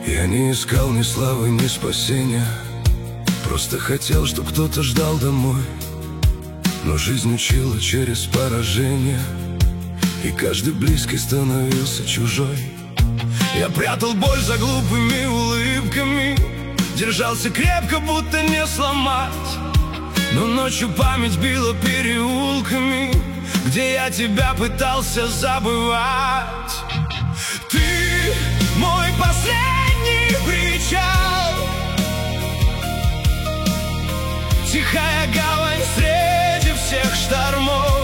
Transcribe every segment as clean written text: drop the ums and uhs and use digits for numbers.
Я не искал ни славы, ни спасения, просто хотел, чтоб кто-то ждал домой. Но жизнь учила через поражение, и каждый близкий становился чужой. Я прятал боль за глупыми улыбками, держался крепко, будто не сломать. Но ночью память била переулками, где я тебя пытался забывать. Ты мой последний причал, тихая гавань среди всех штормов.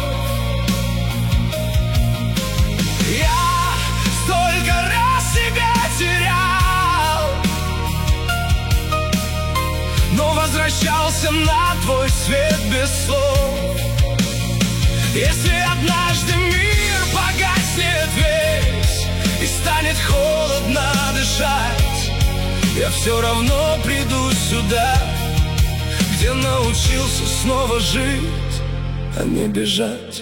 Я столько раз себя терял, но возвращался на твой свет без слов. Если однажды мир погаснет весь и станет холодно дышать, я все равно приду сюда, где научился снова жить, а не бежать.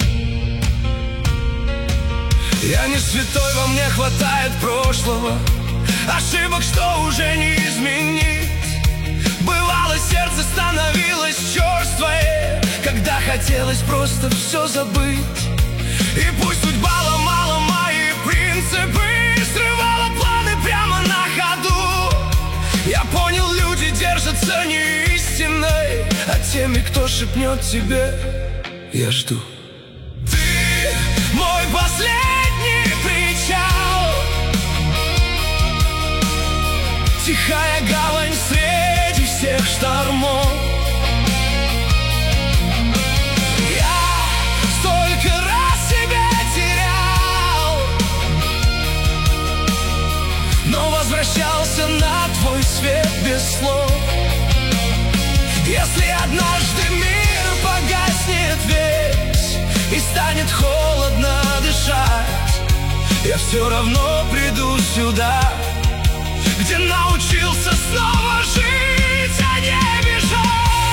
Я не святой, во мне хватает прошлого, ошибок, что уже не изменить. Бывало, сердце становилось черствое, когда хотелось просто все забыть. И пусть судьба ломала мои принципы, срывала планы прямо на ходу, я понял, люди держатся не истиной, а теми, кто шепнет тебе: я жду. Ты мой последний причал, тихая гавань среди всех штормов. Я столько раз себя терял, но возвращался на твой свет без слов. Если однажды мир погаснет весь и станет холодно дышать, я все равно приду сюда, где научился снова жить, а не бежать.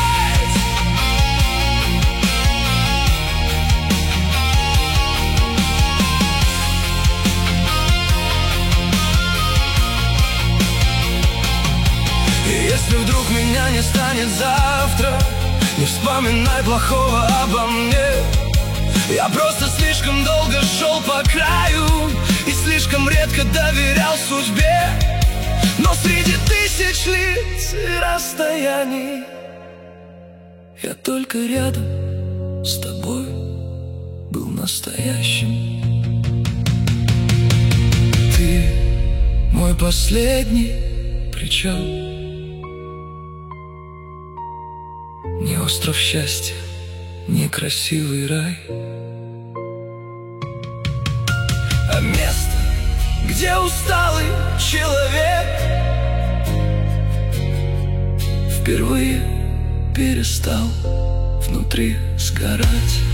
И если вдруг меня не станет завтра, не вспоминай плохого обо мне. Я просто слишком долго шел по краю и слишком редко доверял судьбе. Но среди тысяч лиц и расстояний я только рядом с тобой был настоящим. Ты мой последний причал, не остров счастья, не красивый рай, а место, где усталый человек впервые перестал внутри сгорать.